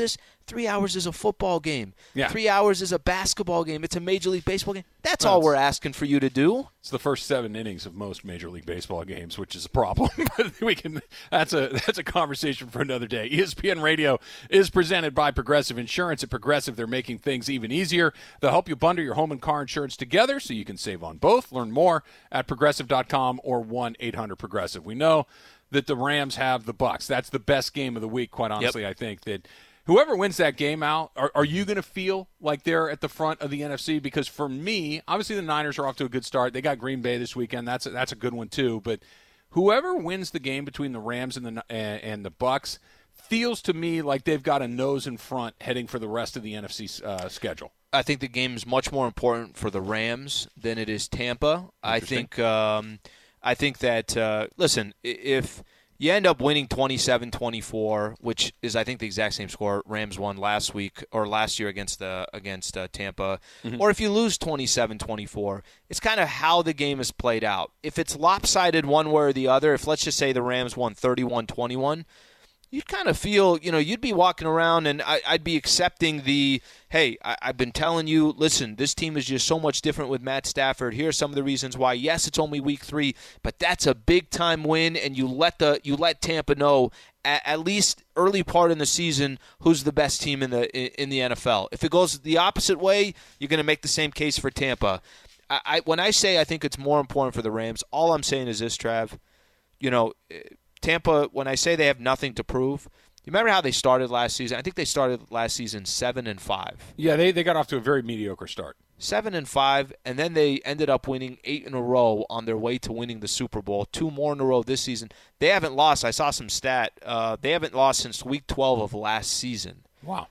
Three hours is a football game. Yeah. Three hours is a basketball game. It's a Major League Baseball game. That's Well, all we're asking for you to do. It's the first seven innings of most Major League Baseball games, which is a problem. But we can. That's a that's a conversation for another day. E S P N Radio is presented by Progressive Insurance. At Progressive, they're making things even easier. They'll help you bundle your home and car insurance together so you can save on both. Learn more at progressive dot com or one eight hundred progressive. We know that the Rams have the Bucs. That's the best game of the week, quite honestly. Yep. I think that whoever wins that game out, are, are you going to feel like they're at the front of the N F C? Because for me, obviously the Niners are off to a good start. They got Green Bay this weekend. That's a, that's a good one too. But whoever wins the game between the Rams and the and, and the Bucs feels to me like they've got a nose in front heading for the rest of the N F C uh, schedule. I think the game is much more important for the Rams than it is Tampa. I think um, I think that, uh, listen, if you end up winning twenty-seven twenty-four, which is, I think, the exact same score Rams won last week or last year against the against uh, Tampa, mm-hmm. or if you lose twenty-seven twenty-four, it's kind of how the game is played out. If it's lopsided one way or the other, if let's just say the Rams won thirty-one twenty-one, you'd kind of feel, you know, you'd be walking around and I, I'd be accepting the, hey, I, I've been telling you, listen, this team is just so much different with Matt Stafford. Here are some of the reasons why. Yes, it's only week three, but that's a big-time win, and you let the you let Tampa know at, at least early part in the season who's the best team in the in, in the N F L. If it goes the opposite way, you're going to make the same case for Tampa. I, I when I say I think it's more important for the Rams, all I'm saying is this, Trav. You know, Tampa, when I say they have nothing to prove, you remember how they started last season? I think they started last season seven and five. Yeah, they, they got off to a very mediocre start. Seven and five, and then they ended up winning eight in a row on their way to winning the Super Bowl. Two more in a row this season. They haven't lost. I saw some stat. Uh, they haven't lost since week twelve of last season. Wow.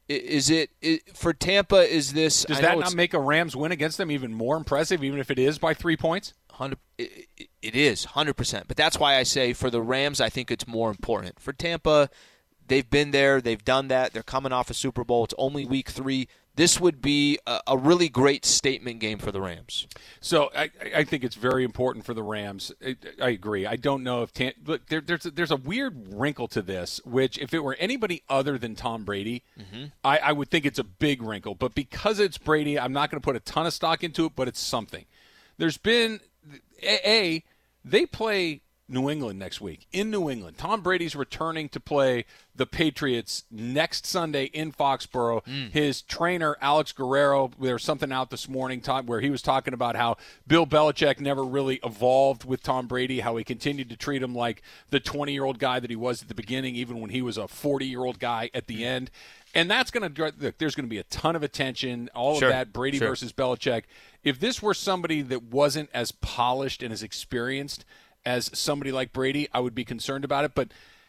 Is it, it for Tampa? Is this? Does that not make a Rams win against them even more impressive, even if it is by three points? It, it is one hundred percent. But that's why I say for the Rams, I think it's more important. For Tampa, they've been there, they've done that. They're coming off a Super Bowl. It's only week three. This would be a, a really great statement game for the Rams. So I, I think it's very important for the Rams. I, I agree. I don't know if Tam- look there, there's a, there's a weird wrinkle to this, which if it were anybody other than Tom Brady, mm-hmm. I, I would think it's a big wrinkle. But because it's Brady, I'm not going to put a ton of stock into it. But it's something. There's been a, a they play New England next week in New England. Tom Brady's returning to play the Patriots next Sunday in Foxborough. Mm. His trainer, Alex Guerrero, there was something out this morning where he was talking about how Bill Belichick never really evolved with Tom Brady, how he continued to treat him like the twenty-year-old guy that he was at the beginning, even when he was a forty-year-old guy at the end. And that's going to – look, there's going to be a ton of attention, all sure. of that, Brady sure. versus Belichick. If this were somebody that wasn't as polished and as experienced as somebody like Brady, I would be concerned about it. But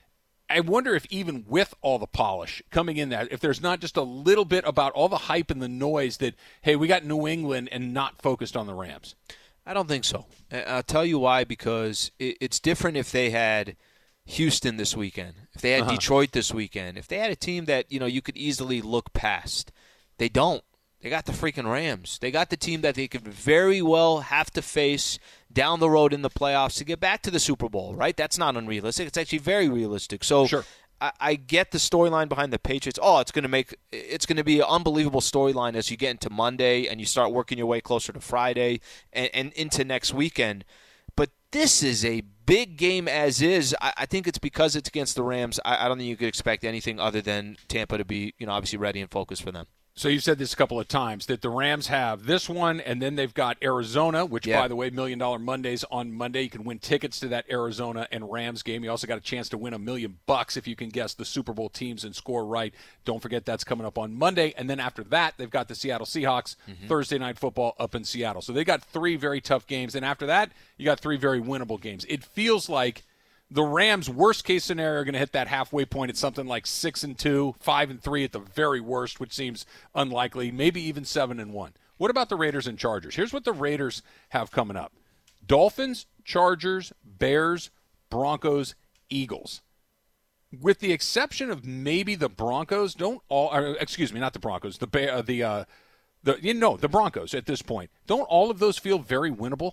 I wonder if even with all the polish coming in there, if there's not just a little bit about all the hype and the noise that, hey, we got New England and not focused on the Rams. I don't think so. I'll tell you why, because it's different if they had Houston this weekend, if they had uh-huh. Detroit this weekend, if they had a team that, you know, you could easily look past. They don't. They got the freaking Rams. They got the team that they could very well have to face down the road in the playoffs to get back to the Super Bowl, right? That's not unrealistic. It's actually very realistic. So sure. I, I get the storyline behind the Patriots. Oh, it's going to make it's going to be an unbelievable storyline as you get into Monday and you start working your way closer to Friday and, and into next weekend. But this is a big game as is. I, I think it's because it's against the Rams. I, I don't think you could expect anything other than Tampa to be, you know, obviously ready and focused for them. So you've said this a couple of times, that the Rams have this one, and then they've got Arizona, which, yeah. by the way, Million Dollar Mondays on Monday. You can win tickets to that Arizona and Rams game. You also got a chance to win a million bucks if you can guess the Super Bowl teams and score right. Don't forget that's coming up on Monday. And then after that, they've got the Seattle Seahawks, mm-hmm. Thursday Night Football up in Seattle. So they got three very tough games. And after that, you got three very winnable games. It feels like the Rams' worst-case scenario are going to hit that halfway point at something like six and two, five and three at the very worst, which seems unlikely. Maybe even seven and one. What about the Raiders and Chargers? Here's what the Raiders have coming up: Dolphins, Chargers, Bears, Broncos, Eagles. With the exception of maybe the Broncos, don't all? Or, excuse me, not the Broncos. The Bear, uh, the uh, the you know the Broncos at this point. Don't all of those feel very winnable?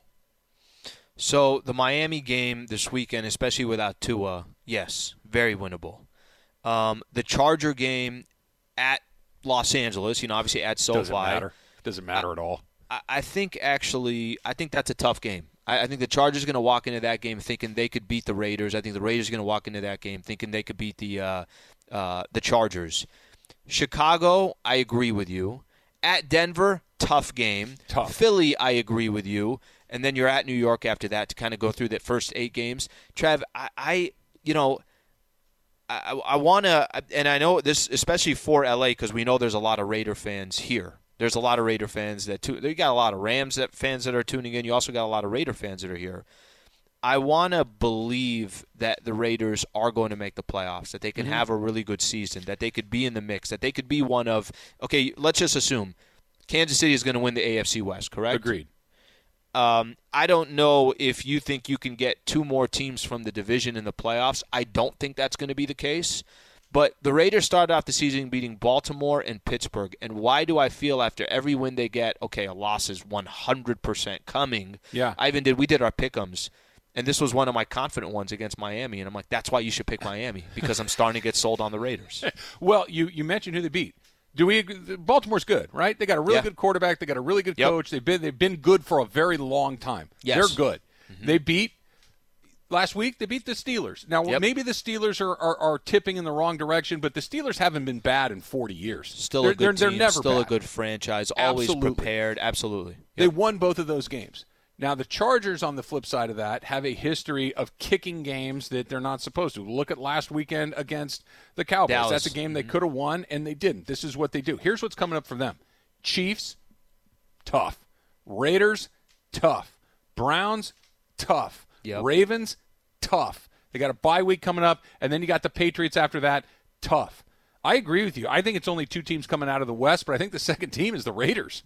So the Miami game this weekend, especially without Tua, yes, very winnable. Um, the Charger game, at Los Angeles, you know, obviously at SoFi. Doesn't matter. Doesn't matter at all. I, I think actually, I think that's a tough game. I, I think the Chargers are going to walk into that game thinking they could beat the Raiders. I think the Raiders are going to walk into that game thinking they could beat the uh, uh, the Chargers. Chicago, I agree with you. At Denver, tough game. Tough. Philly, I agree with you. And then you're at New York after that to kind of go through that first eight games. Trav, I, I you know, I, I want to, and I know this, especially for L A, because we know there's a lot of Raider fans here. There's a lot of Raider fans that too. You got a lot of Rams that fans that are tuning in. You also got a lot of Raider fans that are here. I want to believe that the Raiders are going to make the playoffs, that they can mm-hmm. have a really good season, that they could be in the mix, that they could be one of, okay, let's just assume Kansas City is going to win the A F C West, correct? Agreed. Um, I don't know if you think you can get two more teams from the division in the playoffs. I don't think that's going to be the case. But the Raiders started off the season beating Baltimore and Pittsburgh. And why do I feel after every win they get, okay, a loss is one hundred percent coming? Yeah. I even did, we did our pick-ems. And this was one of my confident ones against Miami. And I'm like, that's why you should pick Miami, because I'm starting to get sold on the Raiders. Well, you, you mentioned who they beat. Do we? Baltimore's good, right? They got a really yeah. good quarterback. They got a really good yep. coach. They've been they've been good for a very long time. Yes. They're good. Mm-hmm. They beat last week. They beat the Steelers. Now yep. maybe the Steelers are, are, are tipping in the wrong direction, but the Steelers haven't been bad in forty years. Still they're, a good they're, team. They're never Still bad. a good franchise. Always Absolutely. prepared. Absolutely. Yep. They won both of those games. Now, the Chargers, on the flip side of that, have a history of kicking games that they're not supposed to. Look at last weekend against the Cowboys. Dallas. That's a game they mm-hmm. could have won, and they didn't. This is what they do. Here's what's coming up for them. Chiefs, tough. Raiders, tough. Browns, tough. Yep. Ravens, tough. They got a bye week coming up, and then you got the Patriots after that, tough. I agree with you. I think it's only two teams coming out of the West, but I think the second team is the Raiders.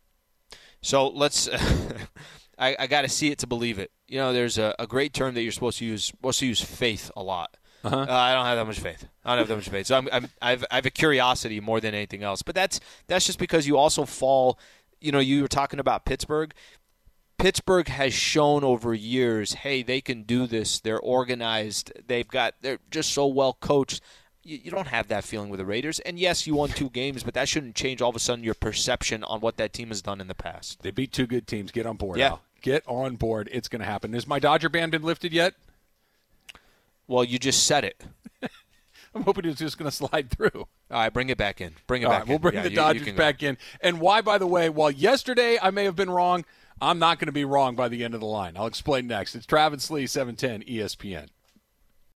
So let's – I, I got to see it to believe it. You know, there's a, a great term that you're supposed to use supposed to use faith a lot. Uh-huh. Uh, I don't have that much faith. I don't have that much faith. So I'm, I'm, I've, I have a curiosity more than anything else. But that's that's just because you also fall – you know, you were talking about Pittsburgh. Pittsburgh has shown over years, hey, they can do this. They're organized. They've got – they're just so well coached. You don't have that feeling with the Raiders. And, yes, you won two games, but that shouldn't change all of a sudden your perception on what that team has done in the past. They beat two good teams. Get on board, yeah. Al. Get on board. It's going to happen. Has my Dodger band been lifted yet? Well, you just said it. I'm hoping it's just going to slide through. All right, bring it back in. Bring it All back right, in. We'll bring yeah, the you, Dodgers you back in. And why, by the way, while yesterday I may have been wrong, I'm not going to be wrong by the end of the line. I'll explain next. It's Travis Lee, seven ten E S P N.